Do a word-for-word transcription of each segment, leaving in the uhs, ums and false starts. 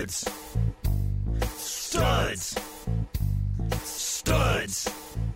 Studs. Studs. Studs.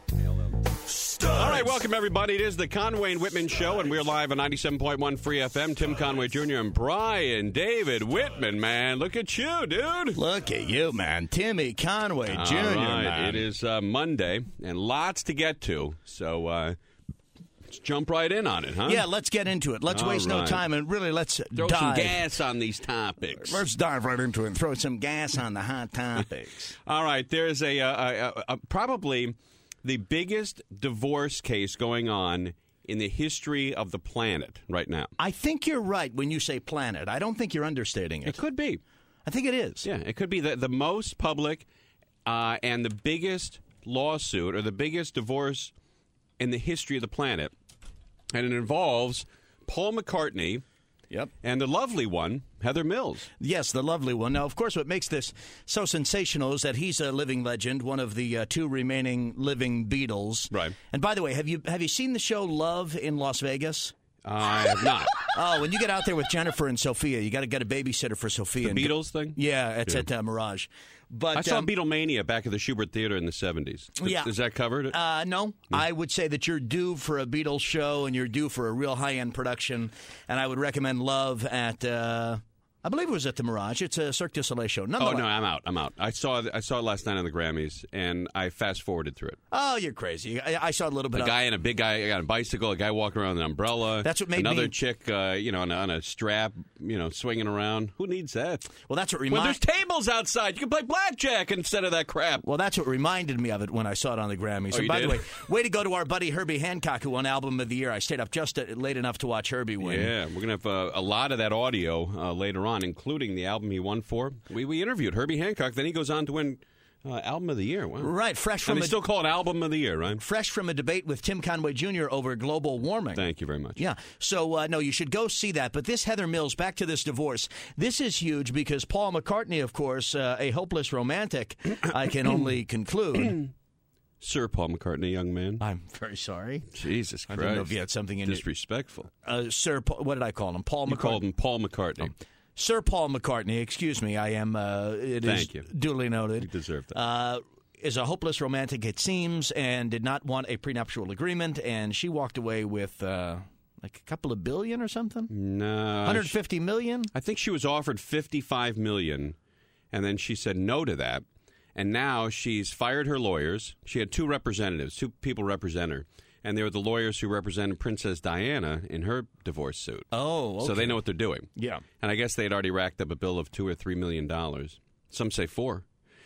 Studs. All right, welcome, everybody. It is the Conway and Whitman Show, and we're live on ninety-seven point one Free F M. Tim Conway Junior and Brian David Whitman, man. Look at you, dude. Look at you, man. Timmy Conway Junior, All right. man. It is uh, Monday, and lots to get to, so uh, let's jump right in on it, huh? Yeah, let's get into it. Let's All waste no right. time, and really, let's Throw dive. some gas on these topics. Let's dive right into it and throw some gas on the hot topics. All right, there's a, a, a, a probably the biggest divorce case going on in the history of the planet right now. I think you're right when you say planet. I don't think you're understating it. It could be. I think it is. Yeah, it could be the, the most public uh, and the biggest lawsuit or the biggest divorce in the history of the planet. And it involves Paul McCartney Yep. and the lovely one, Heather Mills. Yes, the lovely one. Now, of course, what makes this so sensational is that he's a living legend, one of the uh, two remaining living Beatles. Right. And by the way, have you have you seen the show Love in Las Vegas? I have not. Oh, when you get out there with Jennifer and Sophia, you got to get a babysitter for Sophia. The and Beatles thing? Yeah, it's Yeah. at uh, Mirage. But I saw um, Beatlemania back at the Schubert Theater in the seventies. Is, Yeah. is that covered? Uh, no, I would say that you're due for a Beatles show and you're due for a real high-end production, and I would recommend Love at, uh, I believe it was at the Mirage. It's a Cirque du Soleil show. Oh Nonetheless. no, I'm out. I'm out. I saw I saw it last night on the Grammys, and I fast forwarded through it. Oh, you're crazy. I, I saw a little bit A of guy and a big guy on a bicycle, a guy walking around with an umbrella. That's what made another me- chick, uh, you know, on a, on a strap, you know, swinging around. Who needs that? Well, that's what When reminded. there's tables outside, you can play blackjack instead of that crap. Well, that's what reminded me of it when I saw it on the Grammys. Oh, and you by did? the way, way to go to our buddy Herbie Hancock, who won Album of the Year. I stayed up just uh, late enough to watch Herbie win. Yeah, we're gonna have uh, a lot of that audio uh, later on, including the album he won for. We we interviewed Herbie Hancock. Then he goes on to win uh, Album of the Year. Wow. Right, fresh And from they a, still call it Album of the Year, right? fresh from a debate with Tim Conway Junior over global warming. Thank you very much. Yeah. So, uh, no, you should go see that. But this Heather Mills, back to this divorce, this is huge because Paul McCartney, of course, uh, a hopeless romantic, I can only conclude. Sir Paul McCartney, young man. I'm very sorry. Jesus I Christ. didn't know if you had something in your... Disrespectful. Uh, Sir, Paul, what did I call him? Paul You McCartney. called him Paul McCartney. Sir Paul McCartney, excuse me, I am, uh, it is Thank you. duly noted. You deserve that. Uh, is a hopeless romantic, it seems, and did not want a prenuptial agreement, and she walked away with uh, like a couple of billion or something? No. one hundred fifty million? I think she was offered fifty-five million dollars, and then she said no to that. And now she's fired her lawyers. She had two representatives, two people represent her. And they were the lawyers who represented Princess Diana in her divorce suit. Oh, okay. So they know what they're doing. Yeah. And I guess they had already racked up a bill of two or three million dollars. Some say four.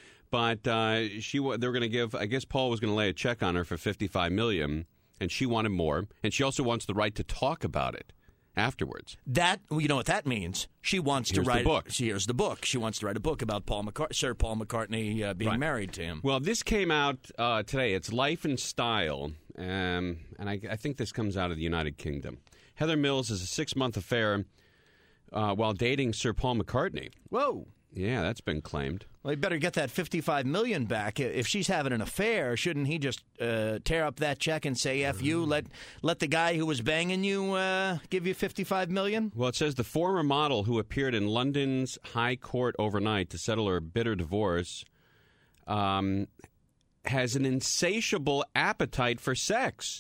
But uh, she wa- they were going to give. I guess Paul was going to lay a check on her for fifty-five million dollars, and she wanted more. And she also wants the right to talk about it afterwards. That, well, you know what that means? She wants Here's to the write book. She, here's the book. She wants to write a book about Paul McCart- Sir Paul McCartney uh, being Right. married to him. Well, this came out uh, today. It's Life and Style, um, and I, I think this comes out of the United Kingdom. Heather Mills is a six-month affair uh, while dating Sir Paul McCartney. Whoa. Yeah, that's been claimed. Well, he better get that fifty-five million dollars back. If she's having an affair, shouldn't he just uh, tear up that check and say F you? Let let the guy who was banging you uh, give you fifty-five million dollars? Well, it says the former model who appeared in London's High Court overnight to settle her bitter divorce um, has an insatiable appetite for sex.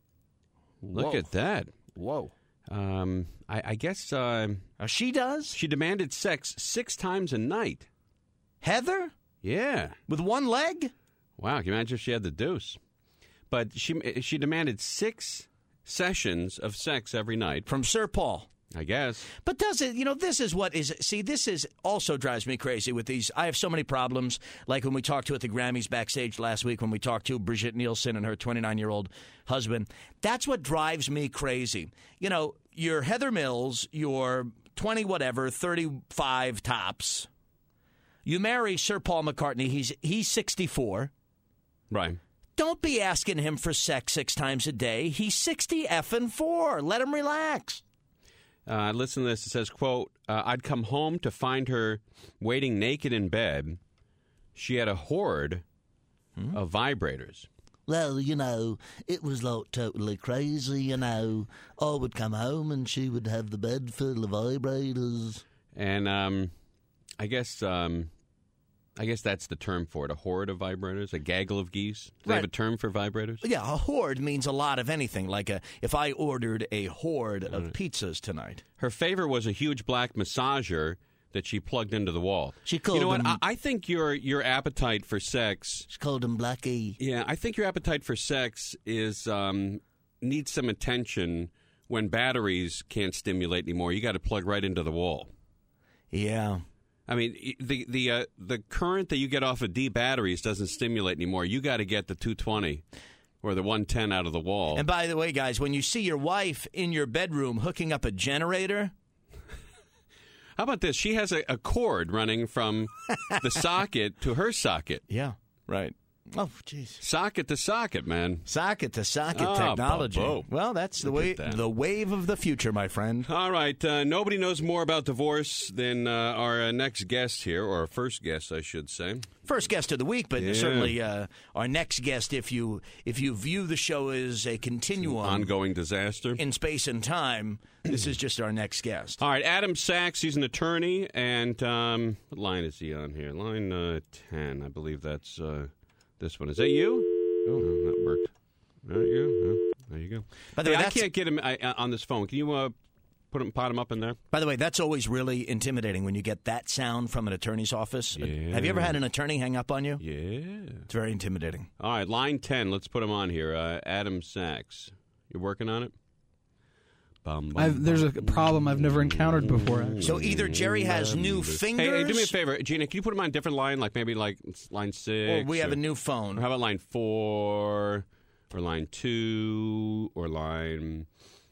Look Whoa. at that. Whoa. Um, I, I guess uh, Uh, she does? she demanded sex six times a night. Heather? Yeah. With one leg? Wow, can you imagine if she had the deuce? But she she demanded six sessions of sex every night, From Sir Paul. I guess. But does it, you know, this is what is, see, this is also drives me crazy with these. I have so many problems, like when we talked to at the Grammys backstage last week, when we talked to Brigitte Nielsen and her twenty-nine-year-old husband. That's what drives me crazy. You know, you're Heather Mills, you're twenty whatever, thirty-five tops. You marry Sir Paul McCartney, he's he's sixty-four. Right. Don't be asking him for sex six times a day. He's sixty effing four. Let him relax. Uh, listen to this. It says, quote, uh, I'd come home to find her waiting naked in bed. She had a horde hmm? of vibrators. Well, you know, it was like totally crazy, you know. I would come home and she would have the bed full of vibrators. And um, I guess um, I guess that's the term for it. A horde of vibrators, a gaggle of geese. Do they Right. have a term for vibrators? Yeah, a horde means a lot of anything. Like a, if I ordered a horde of pizzas tonight. Her favorite was a huge black massager that she plugged into the wall. She called You know what? him- I, I think your your appetite for sex. She called him Blackie. Yeah, I think your appetite for sex is um, needs some attention when batteries can't stimulate anymore. You got to plug right into the wall. Yeah. I mean, the the uh, the current that you get off of D batteries doesn't stimulate anymore. You got to get the two twenty or the one ten out of the wall. And by the way, guys, when you see your wife in your bedroom hooking up a generator, How about this? She has a, a cord running from the socket to her socket. yeah, right. Oh, jeez. Socket to socket, man. Socket to socket Oh, technology. Bobo. Well, that's the Look way at that. the wave of the future, my friend. All right. Uh, nobody knows more about divorce than uh, our uh, next guest here, or our first guest, I should say. First guest of the week, but Yeah. certainly uh, our next guest, if you if you view the show as a continuum Ongoing disaster. in space and time, this is just our next guest. All right. Adam Sachs, he's an attorney. And um, what line is he on here? Line uh, ten. I believe that's uh, this one. Is that you? Oh, no, that worked. There you go. Oh, there you go. By the Hey, way, I that's- can't get him I, uh, on this phone. Can you uh, put him, pot him up in there? By the way, that's always really intimidating when you get that sound from an attorney's office. Uh, Yeah. Have you ever had an attorney hang up on you? Yeah. It's very intimidating. All right, line ten. Let's put him on here. Uh, Adam Sachs. You're working on it? Bum, bum, I've, there's a bum. problem I've never encountered before. Actually. So either Jerry has new fingers, Hey, hey, do me a favor, Gina. Can you put him on a different line, like maybe like line six? or we have or, a new or phone. how about line four, or line two, or line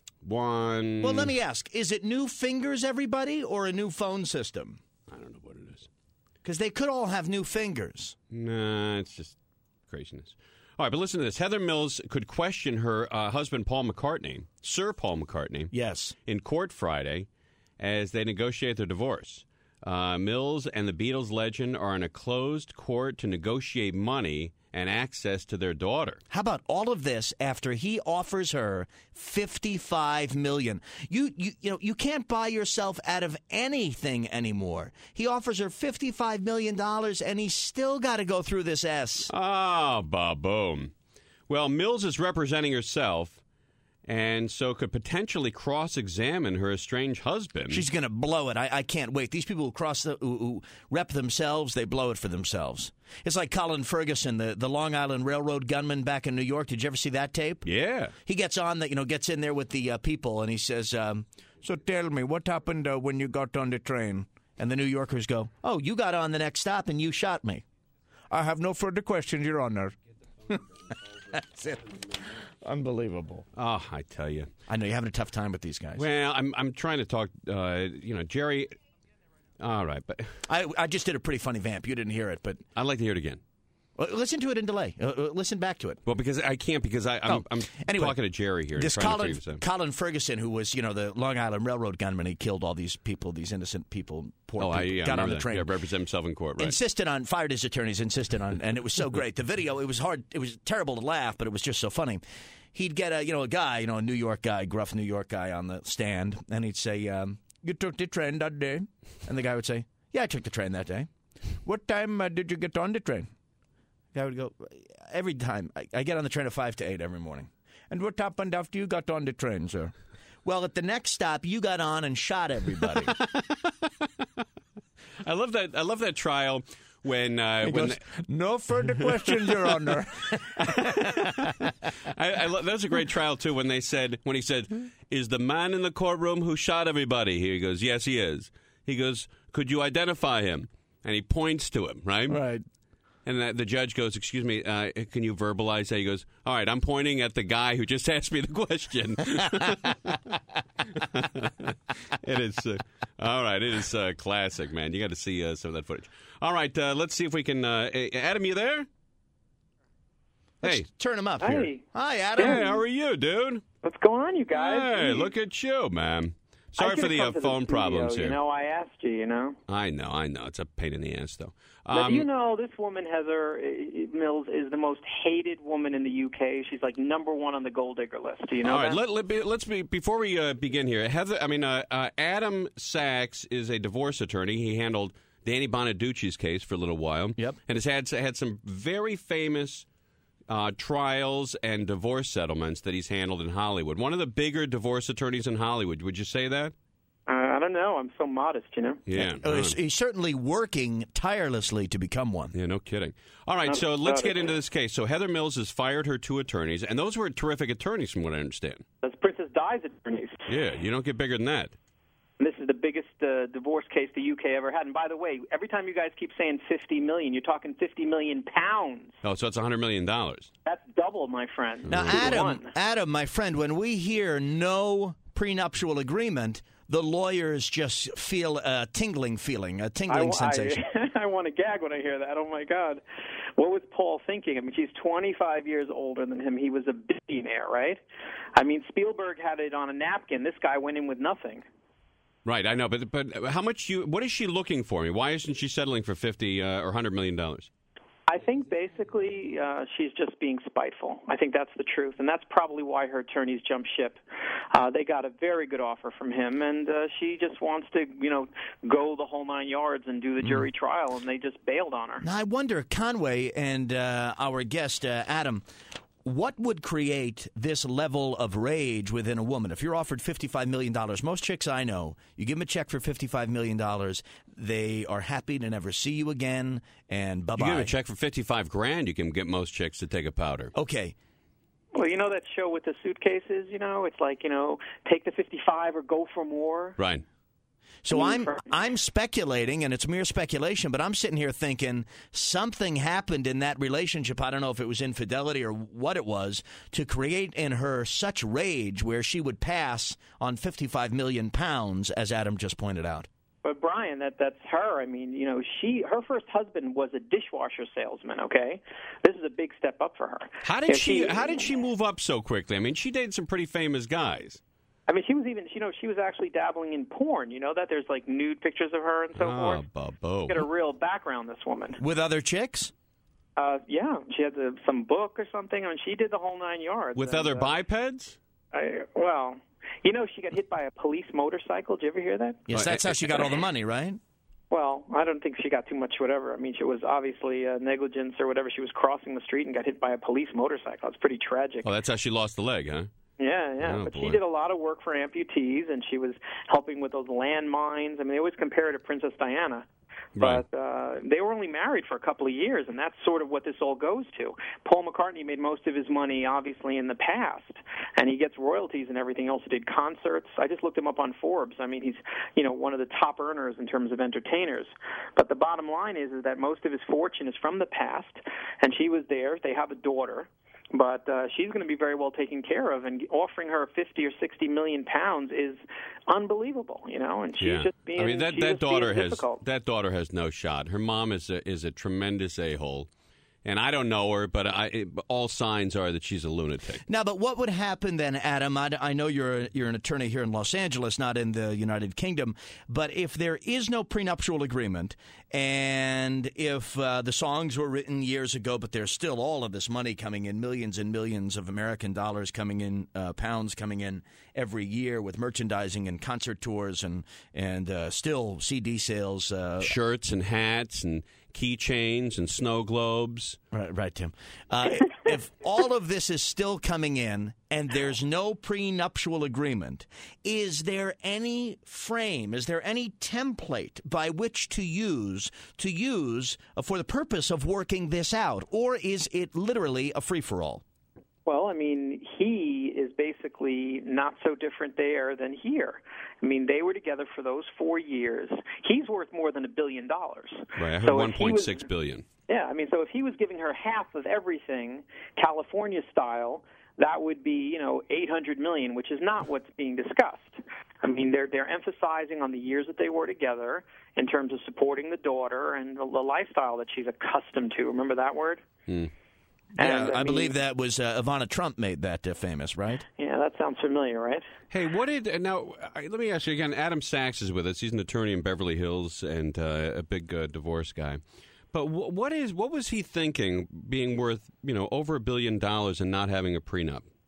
one? Well, let me ask: is it new fingers, everybody, or a new phone system? I don't know what it is. Because they could all have new fingers. Nah, it's just craziness. All right, but listen to this. Heather Mills could question her uh, husband, Paul McCartney, Sir Paul McCartney, Yes. in court Friday as they negotiate their divorce. Uh, Mills and the Beatles legend are in a closed court to negotiate money and access to their daughter. How about all of this after he offers her fifty-five million dollars? You, you, you know, you can't buy yourself out of anything anymore. He offers her fifty-five million dollars, and he's still got to go through this S. Ah, ba-boom. Well, Mills is representing herself and so could potentially cross-examine her estranged husband. She's going to blow it. I, I can't wait. These people who cross the, who, who rep themselves, they blow it for themselves. It's like Colin Ferguson, the, the Long Island Railroad gunman back in New York. Did you ever see that tape? Yeah. He gets on that, you know, gets in there with the uh, people, and he says, um, "So tell me, what happened uh, when you got on the train?" And the New Yorkers go, "Oh, you got on the next stop and you shot me." "I have no further questions, Your Honor." That's it. Unbelievable. Oh, I tell you. I know you're having a tough time with these guys. Well, I'm I'm trying to talk. Uh, you know, Jerry. All right, but I I just did a pretty funny vamp. You didn't hear it, but I'd like to hear it again. uh, listen to it in delay. Uh, uh, listen back to it. Well, because I can't because I, I'm, Oh, I'm anyway, talking to Jerry here. and This trying to Colin, figure this out. Colin Ferguson, who was, you know, the Long Island Railroad gunman, he killed all these people, these innocent people, poor Oh, people, I, yeah, I got on remember the that. train. Yeah, represent himself in court, right? Insisted on, fired his attorneys, insisted on, and it was so great. The video, it was hard, it was terrible to laugh, but it was just so funny. He'd get a, you know, a guy, you know, a New York guy, gruff New York guy on the stand, and he'd say, um, "You took the train that day?" And the guy would say, "Yeah, I took the train that day." "What time uh, did you get on the train?" The guy would go, "Every time. I, I get on the train at five to eight every morning." "And what happened after you got on the train, sir?" "Well, at the next stop, you got on and shot everybody." I love that. I love that trial when uh, He when goes, "No further questions, Your Honor." I, I lo- that was a great trial too. When they said when he said, "Is the man in the courtroom who shot everybody?" He goes, "Yes, he is." He goes, "Could you identify him?" And he points to him, right? Right. And the, the judge goes, "Excuse me, uh, can you verbalize that?" He goes, "All right, I'm pointing at the guy who just asked me the question." It is, uh, all right, it is uh, classic, man. You got to see uh, some of that footage. All right, uh, let's see if we can. Uh, Adam, you there? Hey. Let's turn him up Hi. here. Hi, Adam. Hey, how are you, dude? What's going on, you guys? Hey, Jeez. look at you, man. I Sorry for could've the come uh, to phone studio, problems here. You know, I asked you, you know. I know, I know. It's a pain in the ass, though. But Um, you know, this woman, Heather uh, Mills, is the most hated woman in the U K. She's like number one on the gold digger list. Do you know all right, that? let, let be, let's be before we uh, begin here. Heather, I mean, uh, uh, Adam Sachs is a divorce attorney. He handled Danny Bonaducci's case for a little while. Yep. And has had had some very famous uh, trials and divorce settlements that he's handled in Hollywood. One of the bigger divorce attorneys in Hollywood. Would you say that? Uh, I don't know. I'm so modest, you know. Yeah. Oh, no. he's, he's certainly working tirelessly to become one. Yeah, no kidding. All right, I'm so let's proud get of into it. this case. So Heather Mills has fired her two attorneys, and those were terrific attorneys from what I understand. That's Princess Di's attorneys. Yeah, you don't get bigger than that. This is the biggest uh, divorce case the U K ever had. And by the way, every time you guys keep saying fifty million, you're talking fifty million pounds. Oh, so it's one hundred million dollars. That's double, my friend. Now, Two to Adam, one. Adam, my friend, when we hear no prenuptial agreement, the lawyers just feel a tingling feeling, a tingling I, sensation. I, I want to gag when I hear that. Oh, my God. What was Paul thinking? I mean, she's twenty-five years older than him. He was a billionaire, right? I mean, Spielberg had it on a napkin. This guy went in with nothing. Right, I know, but but how much you? What is she looking for? I mean, why isn't she settling for fifty uh, or one hundred million dollars? I think basically uh, she's just being spiteful. I think that's the truth, and that's probably why her attorneys jumped ship. Uh, they got a very good offer from him, and uh, she just wants to, you know, go the whole nine yards and do the jury trial, and they just bailed on her. Now, I wonder, Conway and uh, our guest, uh, Adam, what would create this level of rage within a woman? If you're offered fifty-five million dollars, most chicks I know, you give them a check for fifty-five million dollars, they are happy to never see you again, and bye-bye. You give a check for fifty-five grand, you can get most chicks to take a powder. Okay. Well, you know that show with the suitcases, you know? It's like, you know, take the fifty-five or go for more. Right. So I'm I'm speculating, and it's mere speculation, but I'm sitting here thinking something happened in that relationship. I don't know if it was infidelity or what it was, to create in her such rage where she would pass on fifty-five million pounds, as Adam just pointed out. But Brian, that that's her. I mean, you know, she her first husband was a dishwasher salesman. Okay, this is a big step up for her. How did If she? How did she move up so quickly? I mean, she dated some pretty famous guys. I mean, she was even, you know, she was actually dabbling in porn. You know that there's like nude pictures of her and so Oh, forth. Bubbo. She got a real background, this woman. With other chicks? Uh, yeah, she had the, some book or something. I mean, she did the whole nine yards. With and, other uh, bipeds? I, well, you know, she got hit by a police motorcycle. Did you ever hear that? Yes, that's how she got all the money, right? Well, I don't think she got too much whatever. I mean, she was obviously uh, negligence or whatever. She was crossing the street and got hit by a police motorcycle. It's pretty tragic. Oh, that's how she lost the leg, huh? Yeah, yeah. Oh, but boy. she did a lot of work for amputees, and she was helping with those landmines. I mean, they always compare her to Princess Diana. Right. But uh, they were only married for a couple of years, and that's sort of what this all goes to. Paul McCartney made most of his money, obviously, in the past, and he gets royalties and everything else. He did concerts. I just looked him up on Forbes. I mean, he's, you know, one of the top earners in terms of entertainers. But the bottom line is, is that most of his fortune is from the past, and she was there. They have a daughter. But uh, she's going to be very well taken care of, and offering her fifty or sixty million pounds is unbelievable, you know. And she's Yeah. just being. I mean, that, she's that just being daughter has difficult. that daughter has no shot. Her mom is a, is a tremendous a-hole. And I don't know her, but I, it, all signs are that she's a lunatic. Now, but what would happen then, Adam? I, I know you're you're an attorney here in Los Angeles, not in the United Kingdom. But if there is no prenuptial agreement, and if uh, the songs were written years ago, but there's still all of this money coming in, millions and millions of American dollars coming in, uh, pounds coming in every year with merchandising and concert tours and and uh, still C D sales, uh, Shirts and hats and keychains and snow globes. Right, right, Tim. Uh, if all of this is still coming in and there's no prenuptial agreement, is there any frame, is there any template by which to use to use uh, for the purpose of working this out, or is it literally a free-for-all? Well, I mean, he is basically not so different there than here. I mean, they were together for those four years. He's worth more than a billion dollars. Right, I heard So if one he point was- six billion. Yeah, I mean, so if he was giving her half of everything, California style, that would be, you know, eight hundred million dollars, which is not what's being discussed. I mean, they're they're emphasizing on the years that they were together in terms of supporting the daughter and the, the lifestyle that she's accustomed to. Remember that word? Hmm. Yeah, And, I, I believe mean- that was uh, Ivana Trump made that uh, famous, right? Yeah, that sounds familiar, right? Hey, what did now? I- Let me ask you again. Adam Sachs is with us. He's an attorney in Beverly Hills and uh, a big uh, divorce guy. But wh- what is what was he thinking, being worth you know over a billion dollars and not having a prenup?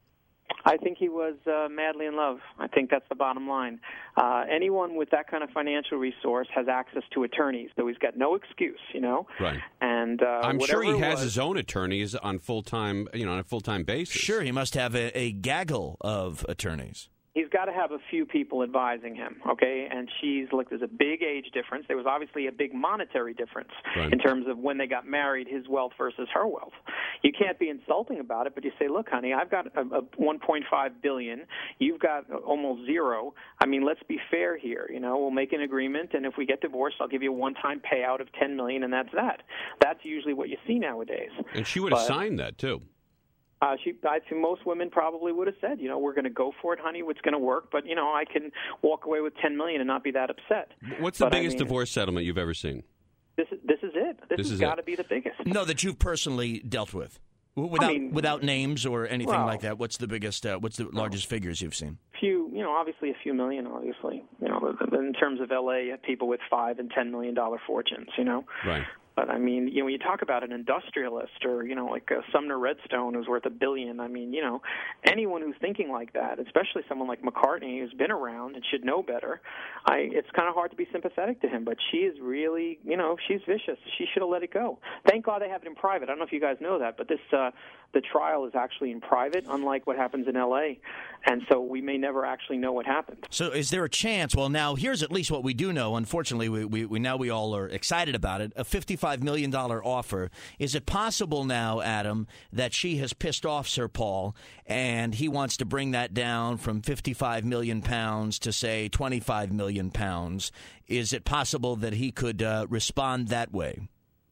I think he was uh, madly in love. I think that's the bottom line. Uh, anyone with that kind of financial resource has access to attorneys, so he's got no excuse, you know. Right. And uh, I'm sure he it has was, his own attorneys on full time, you know, on a full time basis. Sure, he must have a, a gaggle of attorneys. He's got to have a few people advising him, okay? And she's, look, there's a big age difference. There was obviously a big monetary difference right. in terms of when they got married, his wealth versus her wealth. You can't be insulting about it, but you say, look, honey, I've got a, a one point five billion dollars. You've got almost zero. I mean, let's be fair here. You know, we'll make an agreement, and if we get divorced, I'll give you a one-time payout of ten million dollars, and that's that. That's usually what you see nowadays. And she would have but, signed that, too. Uh, she, I think most women probably would have said, you know, we're going to go for it, honey. It's going to work, but you know, I can walk away with ten million dollars and not be that upset. What's the but, biggest I mean, divorce settlement you've ever seen? This is this is it. This, This has is got it. to be the biggest. No, that you've personally dealt with, without I mean, without names or anything well, like that. What's the biggest? Uh, what's the largest figures you've seen? Few, you know, obviously a few million. Obviously, you know, in terms of L A, you have people with five and ten million dollar fortunes. You know, Right. But I mean, you know, when you talk about an industrialist or, you know, like uh, Sumner Redstone who's worth a billion, I mean, you know, anyone who's thinking like that, especially someone like McCartney who's been around and should know better, I it's kind of hard to be sympathetic to him. But she is really, you know, she's vicious. She should have let it go. Thank God they have it in private. I don't know if you guys know that, but this uh, the trial is actually in private, unlike what happens in L A, and so we may never actually know what happened. So is there a chance? Well, now here's at least what we do know. Unfortunately, we, we, we now we all are excited about it. A fifty-five million dollars offer. Is it possible now, Adam, that she has pissed off Sir Paul and he wants to bring that down from fifty-five million pounds to, say, twenty-five million pounds? Is it possible that he could uh, respond that way?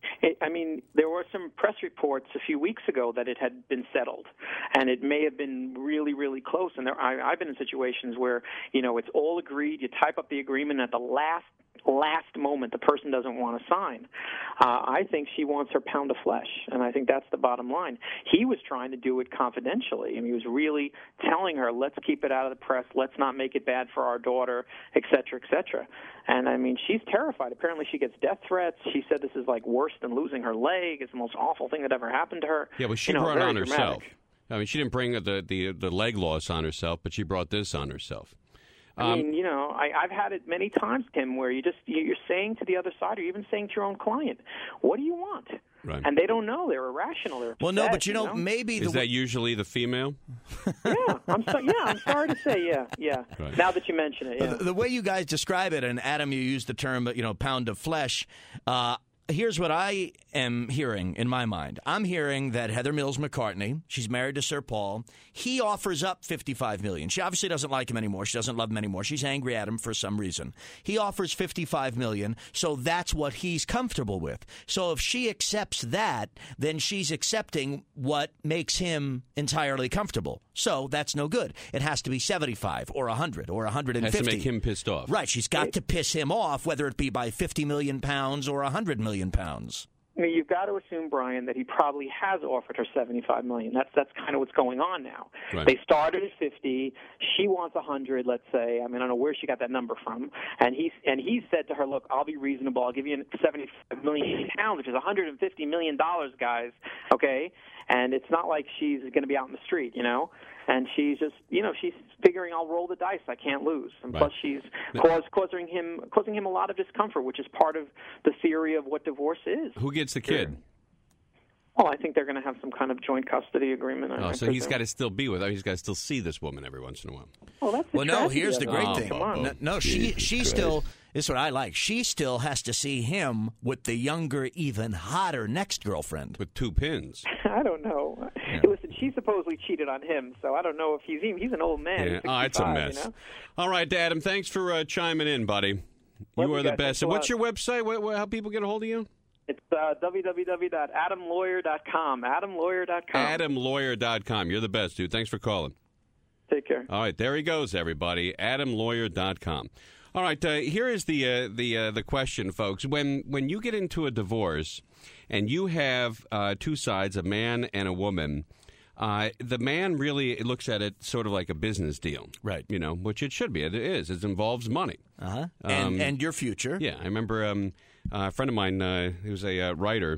I mean, there were some press reports a few weeks ago that it had been settled, and it may have been really, really close. And there, I, I've been in situations where, you know, it's all agreed. You type up the agreement at the last last moment the person doesn't want to sign. Uh, I think she wants her pound of flesh, and I think that's the bottom line. He was trying to do it confidentially, and he was really telling her, let's keep it out of the press, let's not make it bad for our daughter, et cetera, et cetera. And, I mean, she's terrified. Apparently she gets death threats. She said this is, like, worse than losing her leg. It's the most awful thing that ever happened to her. Yeah, well, she you know, brought it very on dramatic. herself. I mean, she didn't bring the, the, the leg loss on herself, but she brought this on herself. I Um, mean, you know, I, I've had it many times, Tim, where you just you're saying to the other side, or even saying to your own client, "What do you want?" Right. And they don't know. They're irrational. They're Well, no, upset, but you know, know? maybe the Is that usually the female? yeah, I'm so, yeah, I'm sorry to say, yeah, yeah. Right. Now that you mention it, yeah. the, the way you guys describe it, and Adam, you used the term, you know, pound of flesh. Uh, Here's what I am hearing in my mind. I'm hearing that Heather Mills McCartney, she's married to Sir Paul. He offers up fifty-five million dollars. She obviously doesn't like him anymore. She doesn't love him anymore. She's angry at him for some reason. He offers fifty-five million dollars, so that's what he's comfortable with. So if she accepts that, then she's accepting what makes him entirely comfortable. So that's no good. It has to be seventy-five or one hundred or one hundred fifty. Has to make him pissed off. Right. She's got to piss him off, whether it be by fifty million pounds or one hundred million pounds. I mean, you've got to assume, Brian, that he probably has offered her seventy-five million dollars. That's that's kind of what's going on now. Right. They started at fifty. She wants one hundred, let's say. I mean, I don't know where she got that number from. And he and he said to her, "Look, I'll be reasonable. I'll give you seventy-five million pounds, which is one hundred fifty million dollars, guys. Okay." And it's not like she's going to be out in the street, you know. And she's just, you know, she's figuring, I'll roll the dice. I can't lose. And Right. plus, she's cause, causing him causing him a lot of discomfort, which is part of the theory of what divorce is. Who gets the kid? Well, I think they're going to have some kind of joint custody agreement. I Oh, so presume. he's got to still be with her. He's got to still see this woman every once in a while. Well, that's the Well, no, tragedy here's of the it. great Oh, thing. Come on. No, no, she Jesus she Christ. still, this is what I like. She still has to see him with the younger, even hotter next girlfriend. With two pins. I don't know. Listen, she supposedly cheated on him, so I don't know if he's even, he's an old man. Yeah. He's Oh, it's a sixty-five, mess. You know? All right, Adam, thanks for uh, chiming in, buddy. Love you you are the guys. best. Thanks So a what's lot. your website? What, what, how people get a hold of you? It's uh, w w w dot adam lawyer dot com. adam lawyer dot com. adam lawyer dot com. You're the best, dude. Thanks for calling. Take care. All right, there he goes, everybody. adam lawyer dot com. All right, uh, here is the uh, the uh, the question, folks. When when you get into a divorce and you have uh, two sides, a man and a woman, uh, the man really looks at it sort of like a business deal, Right. You know, which it should be. It is. It involves money. Uh-huh. Um, And, and your future. Yeah, I remember um, uh, a friend of mine, uh, he was a uh, writer,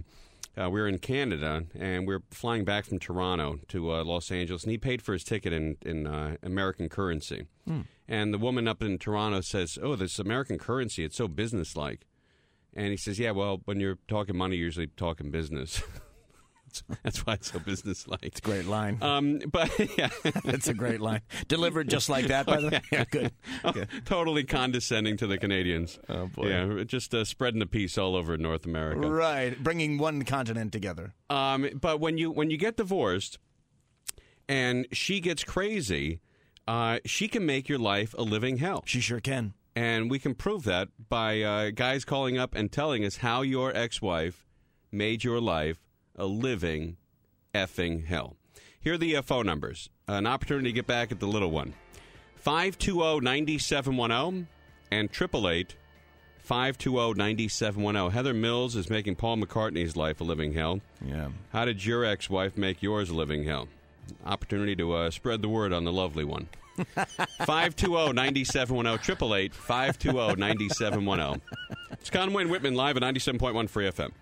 Uh, we were in Canada, and we were flying back from Toronto to uh, Los Angeles, and he paid for his ticket in, in uh, American currency. Hmm. And the woman up in Toronto says, oh, this American currency, it's so businesslike. And he says, yeah, well, when you're talking money, you're usually talking business. That's why it's so businesslike. It's a great line. Um, but yeah, that's a great line. Delivered just like that, by the way. Yeah, good. Okay. Totally condescending to the Canadians. Oh boy. Yeah, just uh, spreading the peace all over North America. Right, bringing one continent together. Um, but when you when you get divorced, and she gets crazy, uh, she can make your life a living hell. She sure can. And we can prove that by uh, guys calling up and telling us how your ex-wife made your life a living effing hell. Here are the uh, phone numbers. An opportunity to get back at the little one. five two zero, nine seven one zero and eight eight eight, five two zero, nine seven one zero. Heather Mills is making Paul McCartney's life a living hell. Yeah. How did your ex-wife make yours a living hell? Opportunity to uh, spread the word on the lovely one. five two zero, nine seven one zero, eight eight eight, five two zero, nine seven one zero. It's Conway and Whitman live at ninety-seven point one Free F M.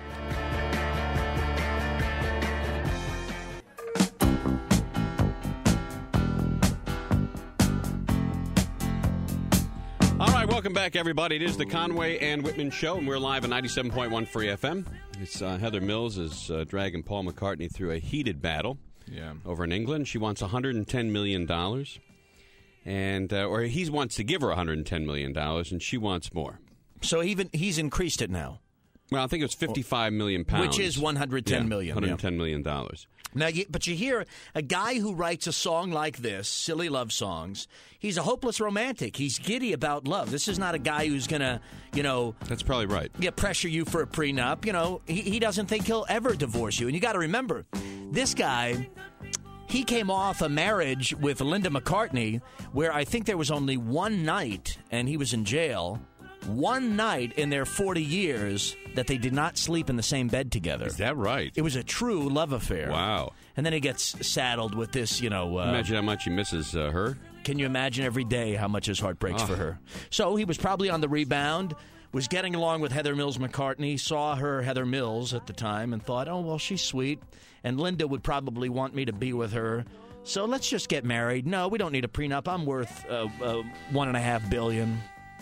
All right, welcome back, everybody. It is the Conway and Whitman Show, and we're live at ninety-seven point one Free F M. It's uh, Heather Mills is uh, dragging Paul McCartney through a heated battle yeah. over in England. She wants one hundred ten million dollars, and uh, or he wants to give her one hundred ten million dollars, and she wants more. So even he's increased it now. Well, I think it was fifty-five million pounds, which is one hundred ten yeah, million. one hundred ten million dollars. Now, you, but you hear a guy who writes a song like this, silly love songs. He's a hopeless romantic. He's giddy about love. This is not a guy who's going to, you know, that's probably right. Yeah, pressure you for a prenup. You know, he, he doesn't think he'll ever divorce you. And you got to remember, this guy, he came off a marriage with Linda McCartney, where I think there was only one night, and he was in jail. One night in their forty years that they did not sleep in the same bed together. Is that right? It was a true love affair. Wow. And then he gets saddled with this, you know... Uh, imagine how much he misses uh, her. Can you imagine every day how much his heart breaks oh. for her? So he was probably on the rebound, was getting along with Heather Mills McCartney, saw her, Heather Mills, at the time, and thought, oh, well, she's sweet, and Linda would probably want me to be with her, so let's just get married. No, we don't need a prenup. I'm worth uh, uh, one and a half billion.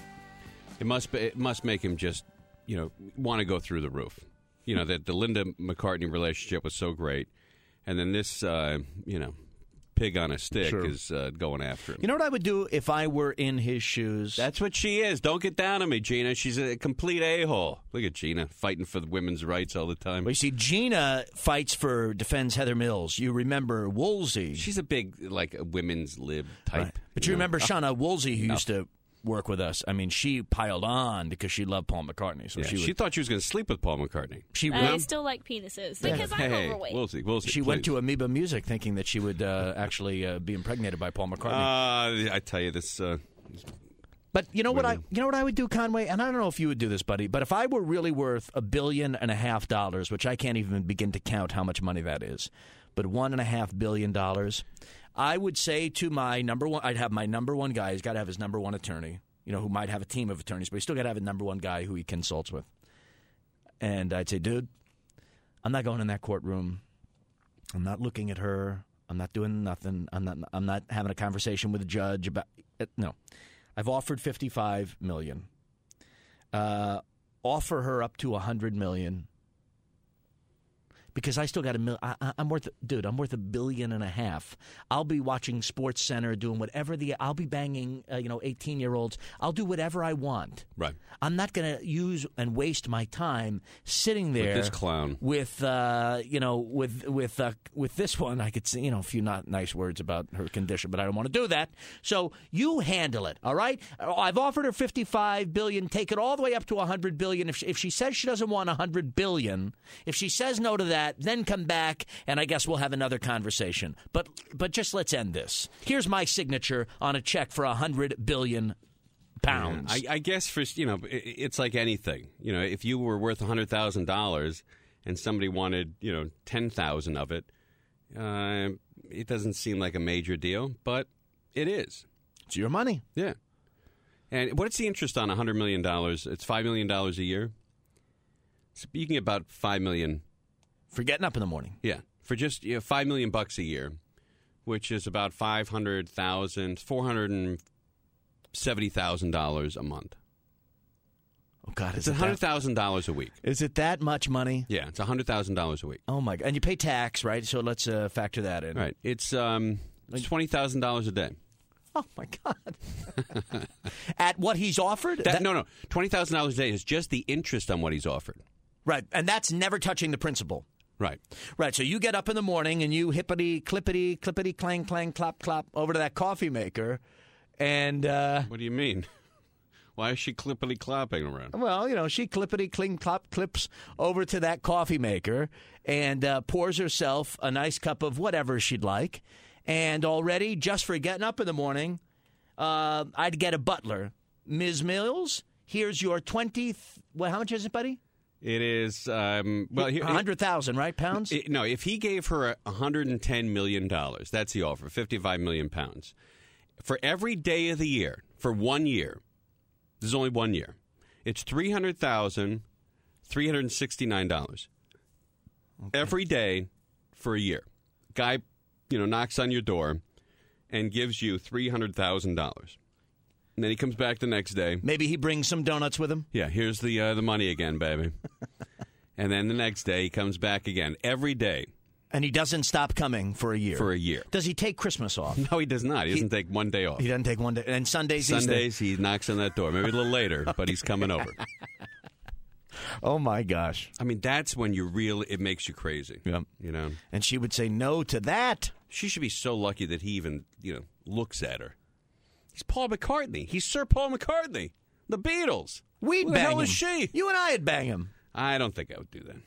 It must be, it must make him just, you know, want to go through the roof. You know, that the Linda McCartney relationship was so great, and then this, uh, you know, pig on a stick Sure. is uh, going after him. You know what I would do if I were in his shoes? That's what she is. Don't get down on me, Gina. She's a complete a-hole. Look at Gina fighting for the women's rights all the time. Well, you see, Gina fights for, defends Heather Mills. You remember Woolsey. She's a big, like, a women's lib type. Right. But you, you know? remember Shauna Woolsey, who No. used to work with us. I mean, she piled on because she loved Paul McCartney. So Yeah, she she, would, thought she was going to sleep with Paul McCartney. she I went, still like penises because I'm hey, overweight. Woolsey, Woolsey, she please. went to Amoeba Music thinking that she would uh, actually uh, be impregnated by Paul McCartney. Uh, I tell you, this... Uh, But you know what I Women. you know what I would do, Conway, and I don't know if you would do this, buddy. But if I were really worth a billion and a half dollars, which I can't even begin to count how much money that is, but one and a half billion dollars, I would say to my number one, I'd have my number one guy. He's got to have his number one attorney, you know, who might have a team of attorneys, but he's still got to have a number one guy who he consults with. And I'd say, dude, I'm not going in that courtroom. I'm not looking at her. I'm not doing nothing. I'm not. I'm not having a conversation with a judge about it. No. I've offered fifty-five million dollars. Uh, offer her up to one hundred million dollars. Because I still got a mil- I, I, I'm worth, dude. I'm worth a billion and a half. I'll be watching Sports Center, doing whatever the. I'll be banging, uh, you know, eighteen year olds. I'll do whatever I want. right. I'm not going to use and waste my time sitting there With this clown. with, uh, you know, with with uh, with this one. I could say, you know, a few not nice words about her condition, but I don't want to do that. So you handle it, all right? I've offered her fifty-five billion dollars. Take it all the way up to one hundred billion dollars. If she, if she says she doesn't want one hundred billion dollars, if she says no to that, then come back, and I guess we'll have another conversation. But but just let's end this. Here's my signature on a check for one hundred billion pounds. I, I guess for you know, it- it's like anything. You know, if you were worth a hundred thousand dollars and somebody wanted you know ten thousand of it, uh, it doesn't seem like a major deal, but it is. It's your money. Yeah. And what's the interest on a hundred million dollars? It's five million dollars a year. So you can get about five million For getting up in the morning. Yeah, for just you know, five million bucks a year, which is about five hundred thousand, four hundred and seventy thousand dollars a month. Oh God, It's is a it hundred that, thousand dollars a week. is it that much money? Yeah, it's a hundred thousand dollars a week. Oh my God! And you pay tax, right? So let's uh, factor that in. Right. It's um, it's twenty thousand dollars a day. Oh my God! At what he's offered? That, That- no, no, twenty thousand dollars a day is just the interest on what he's offered. Right, and that's never touching the principal. Right. Right, so you get up in the morning and you hippity, clippity, clippity, clang, clang, clap, clap over to that coffee maker, and uh, What do you mean? Why is she clippity clapping around? well, you know, she clippity, cling, clap, clips over to that coffee maker and uh, pours herself a nice cup of whatever she'd like, and already just for getting up in the morning, uh, I'd get a butler, Miz Mills. Here's your twenty. Well, how much is it, buddy? It is um, well, here, A hundred thousand, right? Pounds. It, no, if he gave her a hundred and ten million dollars, that's the offer, fifty-five million pounds for every day of the year for one year. This is only one year. It's three hundred thousand three hundred and sixty-nine dollars okay. every day for a year. Guy, you know, knocks on your door and gives you three hundred thousand dollars. And then he comes back the next day. Maybe he brings some donuts with him. Yeah, here's the uh, the money again, baby. And then the next day he comes back again every day. And he doesn't stop coming for a year. For a year. Does he take Christmas off? No, he does not. He, He- doesn't take one day off. He doesn't take one day. And Sundays, he's Sundays, he knocks on that door. Maybe a little later, but he's coming over. there. Oh, my gosh. I mean, that's when you really, it makes you crazy. Yep. You know? And she would say no to that. She should be so lucky that he even, you know, looks at her. He's Paul McCartney. He's Sir Paul McCartney. The Beatles. We'd Who the bang hell him. is she? You and I would bang him. I don't think I would do that.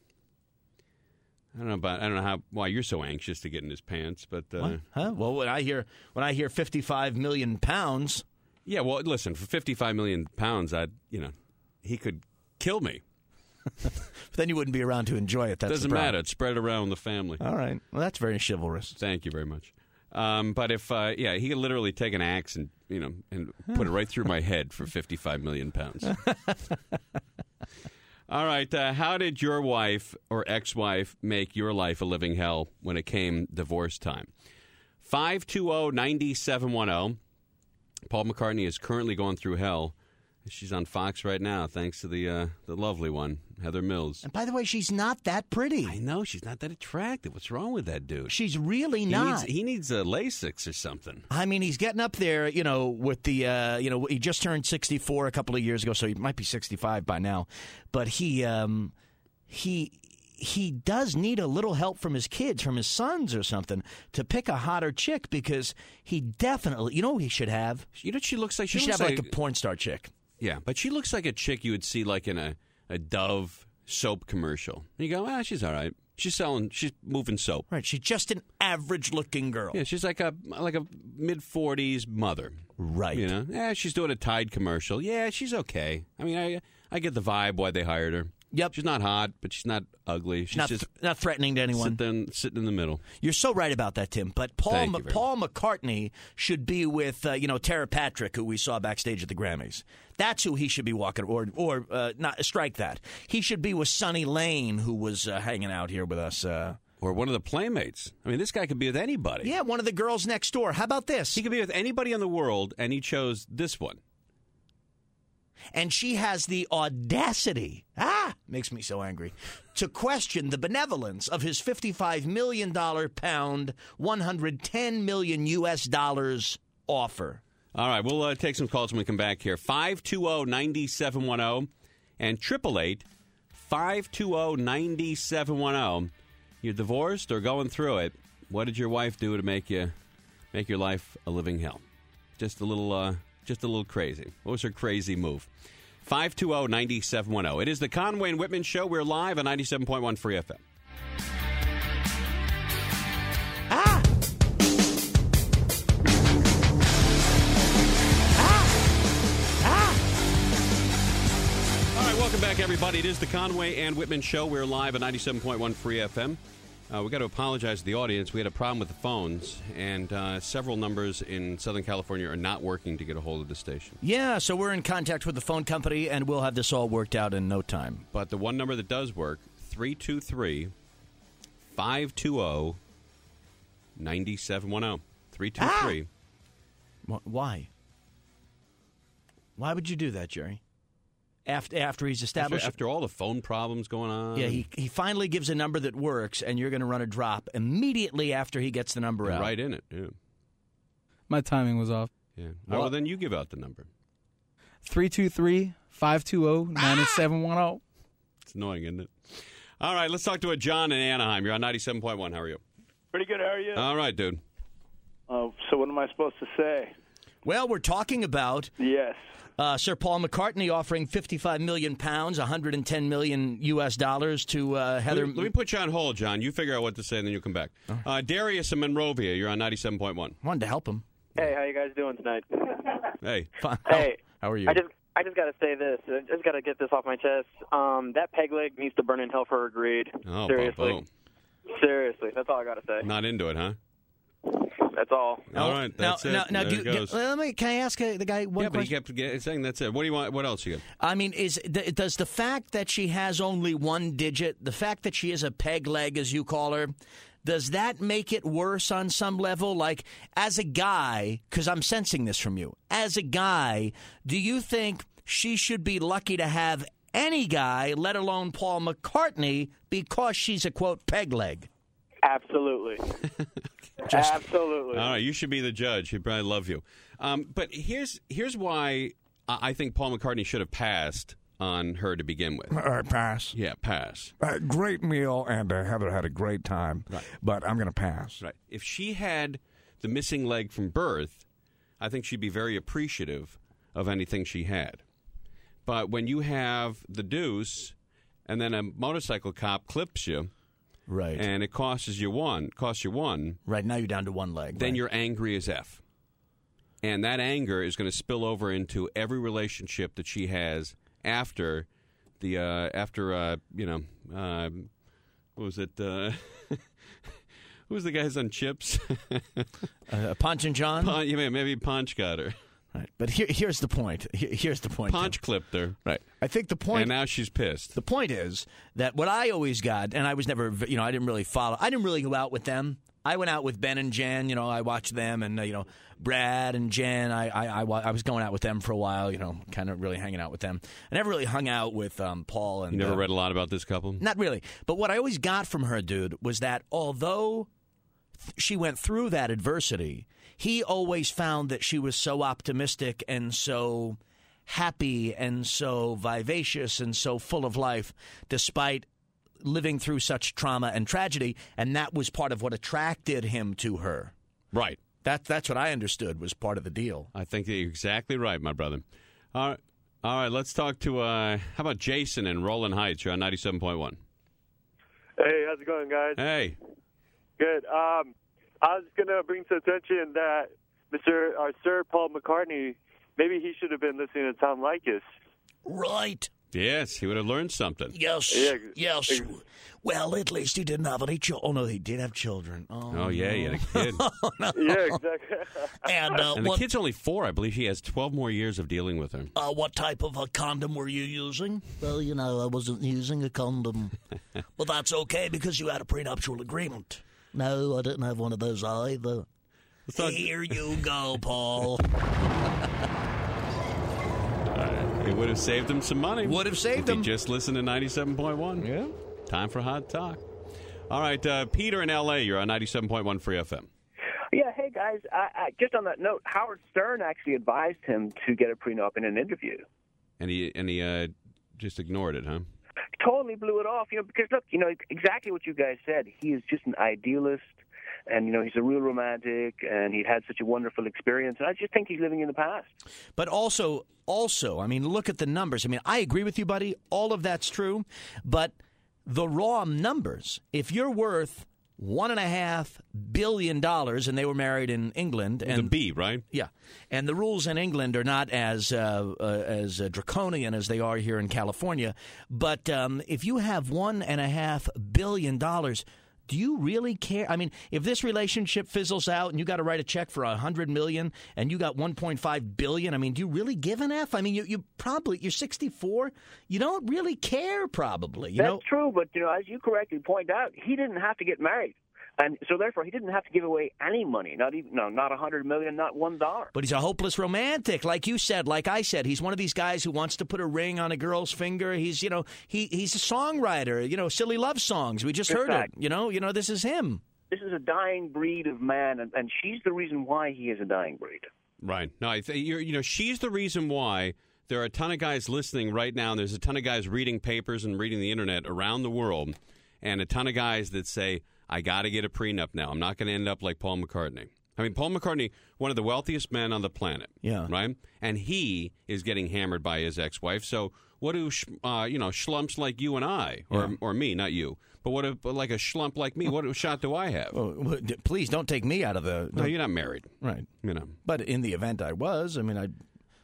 I don't know about. I don't know how why you're so anxious to get in his pants, but uh, What? Huh? Well, when I hear when I hear fifty-five million pounds, yeah. Well, listen, for fifty-five million pounds, I, you know, he could kill me. then you wouldn't be around to enjoy it. That's Doesn't the problem. matter. It's spread around the family. All right. Well, that's very chivalrous. Thank you very much. Um, but if, uh, yeah, he could literally take an axe and, you know, and put it right through my head for fifty-five million pounds. All right. Uh, how did your wife or ex-wife make your life a living hell when it came divorce time? five two zero, nine seven one zero. Paul McCartney is currently going through hell. She's on Fox right now, thanks to the uh, the lovely one, Heather Mills. And by the way, she's not that pretty. I know, she's not that attractive. What's wrong with that dude? She's really He not. needs, he needs a Lasix or something. I mean, he's getting up there, you know, with the, uh, you know, he just turned sixty-four a couple of years ago, so he might be sixty-five by now. But he, um, he, he does need a little help from his kids, from his sons or something, to pick a hotter chick because he definitely, you know, what he should have. You know what she looks like? He She should looks have like a porn star chick. Yeah, but she looks like a chick you would see like in a, a Dove soap commercial. And you go, ah, she's all right. She's selling, she's moving soap. Right, she's just an average-looking girl. Yeah, she's like a like a mid forties mother. Right. You know, yeah, she's doing a Tide commercial. Yeah, she's okay. I mean, I I get the vibe why they hired her. Yep. She's not hot, but she's not ugly. She's Not, just th- not threatening to anyone. sitting, sitting in the middle. You're so right about that, Tim. But Paul Thank Ma- you very Paul McCartney should be with uh, you know Tara Patrick, who we saw backstage at the Grammys. That's who he should be walking, or or uh, not strike that. He should be with Sonny Lane, who was uh, hanging out here with us. Uh, Or one of the Playmates. I mean, this guy could be with anybody. yeah, one of the girls next door. How about this? He could be with anybody in the world, and he chose this one. And she has the audacity, ah, makes me so angry, to question the benevolence of his fifty-five million dollars pound, one hundred ten million U S dollars offer. All right, we'll uh, take some calls when we come back here. five two zero, nine seven one zero and eight eight eight, five two zero, nine seven one zero. You're divorced or going through it. What did your wife do to make you make your life a living hell? Just a little uh, just a little crazy. What was her crazy move? five two zero, nine seven one zero. It is the Conway and Whitman Show. We're live on ninety-seven point one Free F M. Ah! All right, welcome back, everybody. It is the Conway and Whitman Show. We're live at ninety-seven point one Free F M. Uh, we got to apologize to the audience. We had a problem with the phones, and uh, several numbers in Southern California are not working to get a hold of the station. Yeah, so we're in contact with the phone company, and we'll have this all worked out in no time. But the one number that does work, three two three, five two zero, nine seven one zero. three two three. Why? Why would you do that, Jerry? After after he's established... After, after all the phone problems going on. Yeah, he he finally gives a number that works, and you're going to run a drop immediately after he gets the number You're out. right in it, yeah. My timing was off. Yeah. Well, well, then you give out the number. three two three, five two zero, nine seven one zero. It's annoying, isn't it? All right, let's talk to a John in Anaheim. You're on ninety-seven point one. How are you? Pretty good. How are you? All right, dude. Uh, so what am I supposed to say? Well, we're talking about yes, uh, Sir Paul McCartney offering fifty-five million pounds, one hundred ten million U S dollars to uh, Heather. Let me, let me put you on hold, John. You figure out what to say, and then you come back. Uh, Darius in Monrovia. You're on ninety-seven point one. Wanted to help him. Hey, how you guys doing tonight? Hey. Fine. Hey. How are you? I just I just got to say this. I just got to get this off my chest. Um, that peg leg needs to burn in hell for her greed. Oh, Seriously. Bobo. Seriously. That's all I got to say. Not into it, huh? That's all. All right, that's now, it. Now, now, there do it you, goes. let me, can I ask uh, the guy one yeah, but he question? kept saying that's it. What do you want? What else you got? I mean, is th- does the fact that she has only one digit, the fact that she is a peg leg, as you call her, does that make it worse on some level? Like, as a guy, because I'm sensing this from you, as a guy, do you think she should be lucky to have any guy, let alone Paul McCartney, because she's a, quote, peg leg? Absolutely. Just, Absolutely. All right, you should be the judge. He'd probably love you. Um, but here's here's why I think Paul McCartney should have passed on her to begin with. All right, pass. Yeah, pass. Uh, great meal, and uh, Heather had a great time, Right. but I'm going to pass. Right. If she had the missing leg from birth, I think she'd be very appreciative of anything she had. But when you have the deuce, and then a motorcycle cop clips you, right, and it costs you one, costs you one, right now you're down to one leg. then right. you're angry as F. And that anger is going to spill over into every relationship that she has after the uh, after uh, you know uh, what was it? Uh, who was the guys on Chips? uh, Punch and John. Punch, yeah, maybe Punch got her. Right, but here, here's the point. Here, here's the point. Punch Tim. clipped her. Right. I think the point. And now she's pissed. The point is that what I always got, and I was never, you know, I didn't really follow. I didn't really go out with them. I went out with Ben and Jen. You know, I watched them, and uh, you know, Brad and Jen. I, I, I, I was going out with them for a while. You know, kind of really hanging out with them. I never really hung out with um, Paul and. You never uh, read a lot about this couple? Not really. But what I always got from her, dude, was that although th- she went through that adversity, he always found that she was so optimistic and so happy and so vivacious and so full of life, despite living through such trauma and tragedy, and that was part of what attracted him to her. Right. That, that's what I understood was part of the deal. I think that you're exactly right, my brother. All right, all right let's talk to, uh, how about Jason in Roland Heights? You're on ninety-seven point one. Hey, how's it going, guys? Hey. Good. Um, I was going to bring to attention that Mister or Sir Paul McCartney, maybe he should have been listening to Tom Leykis. Right. Yes, he would have learned something. Yes. Yeah, yes. ex- Well, at least he didn't have any children. Oh, no, he did have children. Oh, Oh, yeah, he had a kid. no. Yeah, exactly. And, uh, And the what, kid's only four. I believe he has twelve more years of dealing with her. uh, what type of a condom were you using? Well, you know, I wasn't using a condom. Well, that's okay because you had a prenuptial agreement. No, I didn't have one of those either. Here you go, Paul. It would have saved him some money. Would have saved if him. he just listened to ninety-seven point one. Yeah. Time for Hot Talk. All right, uh, Peter in L A, you're on ninety-seven point one Free F M. Yeah, hey, guys. I, I, just on that note, Howard Stern actually advised him to get a prenup in an interview. And he, and he uh, just ignored it, huh? Totally blew it off, you know, because, look, you know, exactly what you guys said. He is just an idealist, and, you know, he's a real romantic, and he'd had such a wonderful experience, and I just think he's living in the past. But also, also, I mean, look at the numbers. I mean, I agree with you, buddy. All of that's true. But the raw numbers, if you're worth one and a half billion dollars, and they were married in England, and the B, right? Yeah, and the rules in England are not as uh, uh, as uh, draconian as they are here in California. But um, if you have one and a half billion dollars, do you really care? I mean, if this relationship fizzles out and you got to write a check for a hundred million and you got one point five billion, I mean, do you really give an F? I mean, you you probably you're sixty-four. You don't really care, probably. You That's know? true, but you know, as you correctly point out, he didn't have to get married. And so, therefore, he didn't have to give away any money, not even no, not a hundred million, not one dollar. But he's a hopeless romantic, like you said, like I said. He's one of these guys who wants to put a ring on a girl's finger. He's, you know, he he's a songwriter. You know, silly love songs. We just In heard fact, it. You know, you know, this is him. This is a dying breed of man, and, and she's the reason why he is a dying breed. Right. No, I th- you're, you know, she's the reason why there are a ton of guys listening right now, and there's a ton of guys reading papers and reading the internet around the world, and a ton of guys that say, I got to get a prenup now. I'm not going to end up like Paul McCartney. I mean, Paul McCartney, one of the wealthiest men on the planet. Yeah. Right? And he is getting hammered by his ex-wife. So what do, sh- uh, you know, schlumps like you and I, or Yeah. or me, not you, but what, a, but like a schlump like me, what shot do I have? Oh, well, d- please don't take me out of the. No, you're not married. Right. You know. But in the event I was, I mean, I.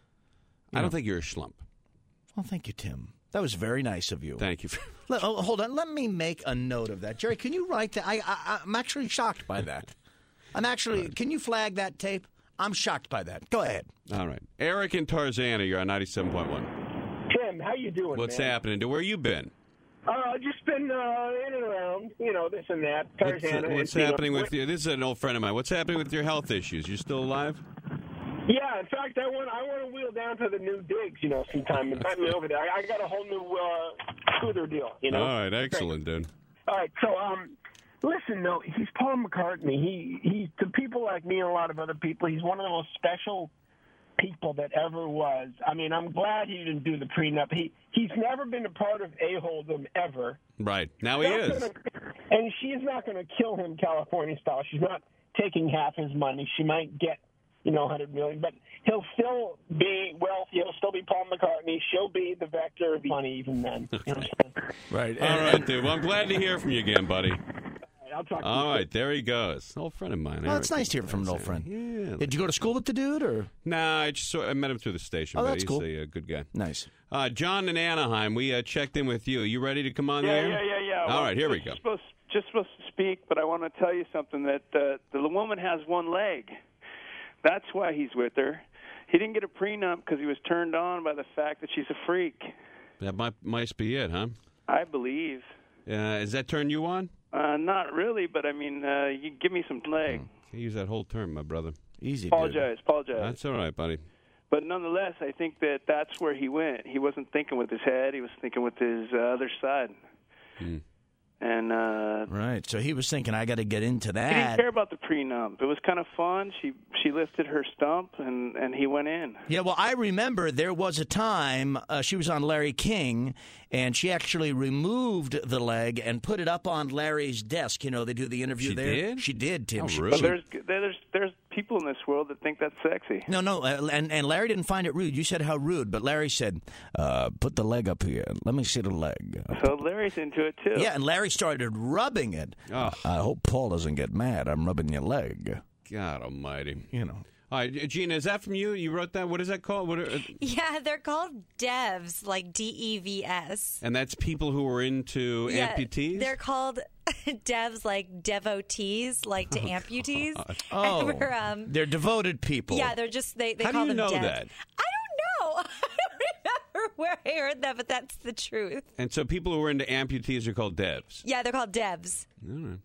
I don't think you're a schlump. Well, thank you, Tim. That was very nice of you. Thank you. For- Let, oh, hold on. Let me make a note of that. Jerry, can you write that? I, I, I'm actually shocked by that. I'm actually. Can you flag that tape? I'm shocked by that. Go ahead. All right. Eric and Tarzana, you're on ninety-seven point one. Tim, how you doing, What's man? happening? Where you been? Uh, just been uh, in and around, you know, this and that. What's, Tarzana, what's and, happening you know, with you? This is an old friend of mine. What's happening with your health issues? You still alive? Yeah, in fact, I want I want to wheel down to the new digs, you know, sometime. Invite me over there. I, I got a whole new uh, scooter deal, you know. All right, excellent, dude. All right, so um, listen, though, he's Paul McCartney. He he to people like me and a lot of other people, he's one of the most special people that ever was. I mean, I'm glad he didn't do the prenup. He he's never been a part of A-Hold'em ever. Right. Now he Not is. Gonna, and she's not going to kill him California style. She's not taking half his money. She might get, you know, one hundred million dollars, but he'll still be wealthy. He'll still be Paul McCartney. She'll be the vector of money even then. You know what I'm saying? Right. All right, dude. Well, I'm glad to hear from you again, buddy. I'll talk to All you right, there he goes. Old friend of mine. Well, Eric. it's nice to hear from an old friend. Yeah. Did you go to school with the dude, or? Nah, I just saw, I met him through the station. Oh, but that's he's cool. a, uh good guy. Nice. Uh, John in Anaheim, we uh, checked in with you. You ready to come on yeah, there? Yeah, yeah, yeah. All well, right, here we just go. Supposed, just supposed to speak, but I want to tell you something, that uh, the woman has one leg. That's why he's with her. He didn't get a prenup because he was turned on by the fact that she's a freak. That might, might be it, huh? I believe. Uh, does that turn you on? Uh, not really, but I mean, uh, you give me some leg. Can't use that whole term, my brother. Easy. Apologize, apologize. That's all right, buddy. But nonetheless, I think that that's where he went. He wasn't thinking with his head. He was thinking with his uh, other side. Hmm. And uh, Right. So he was thinking, I got to get into he didn't that. care about the prenup. It was kind of fun. She she lifted her stump, and, and he went in. Yeah, well, I remember there was a time uh, she was on Larry King, and she actually removed the leg and put it up on Larry's desk. You know, they do the interview She there. did? She did, Tim. Oh, She- really? But she- there's there's there's people in this world that think that's sexy. No, no, uh, and, and Larry didn't find it rude. You said how rude, but Larry said, uh, put the leg up here. Let me see the leg. So Larry's into it too. Yeah, and Larry started rubbing it. Oh. I hope Paul doesn't get mad. I'm rubbing your leg. God almighty. You know. All right, Gina, is that from you? You wrote that? What is that called? What are, Yeah, they're called devs, like D E V S. and that's people who are into Yeah, amputees? they're called devs, like devotees, like to amputees. Oh, And we're, um, they're devoted people. yeah, they're just they. they How do call you them know devs. that? I don't know. I don't remember where I heard that, but that's the truth. And so people who are into amputees are called devs. Yeah, they're called devs. All right.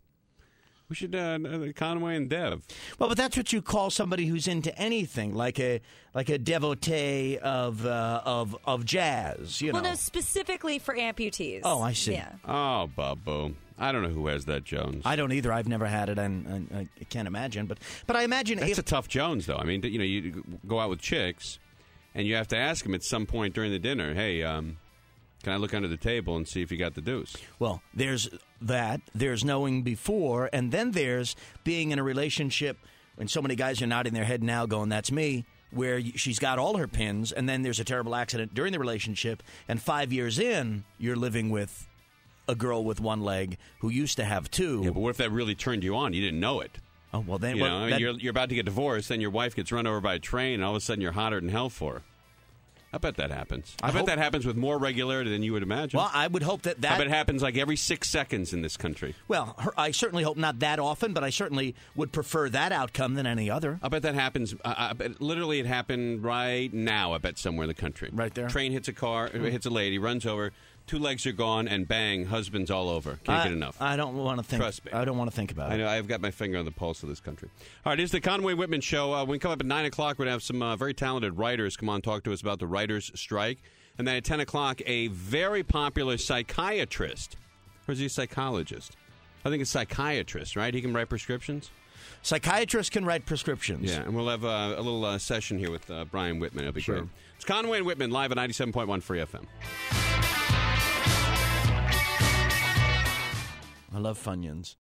We should, uh, uh, Conway and Dev. Well, but that's what you call somebody who's into anything, like a like a devotee of uh, of of jazz. You Well, know. no, specifically for amputees. Oh, I see. Yeah. Oh, Bobo. I don't know who has that Jones. I don't either. I've never had it, and, and I can't imagine. But but I imagine That's if, a tough Jones, though. I mean, you know, you go out with chicks, and you have to ask them at some point during the dinner, hey, um, can I look under the table and see if you got the deuce? Well, there's that. There's knowing before, and then there's being in a relationship. And so many guys are nodding their head now, going, "That's me." Where y- she's got all her pins, and then there's a terrible accident during the relationship, and five years in, you're living with a girl with one leg who used to have two. Yeah, but what if that really turned you on? You didn't know it. Oh well, then You well, know, I mean, that- you're you're about to get divorced, then your wife gets run over by a train, and all of a sudden you're hotter than hell for her. I bet that happens. I, I bet hope- that happens with more regularity than you would imagine. Well, I would hope that that. I bet it happens like every six seconds in this country. Well, her, I certainly hope not that often, but I certainly would prefer that outcome than any other. I bet that happens. I, I bet literally it happened right now. I bet somewhere in the country. Right there. Train hits a car, hits a lady, runs over. Two legs are gone, and bang, husband's all over. Can't I, get enough. I don't want to think. Trust me. I don't want to think about I it. know. I've got my finger on the pulse of this country. All right, it's the Conway Whitman Show. Uh, when we come up at nine o'clock, we're going to have some uh, very talented writers come on and talk to us about the writers' strike. And then at ten o'clock, a very popular psychiatrist. Or is he a psychologist? I think it's psychiatrist, right? He can write prescriptions? Psychiatrists can write prescriptions. Yeah, and we'll have uh, a little uh, session here with uh, Brian Whitman. It'll be Sure. great. It's Conway and Whitman live at ninety-seven point one Free F M. I love Funyuns.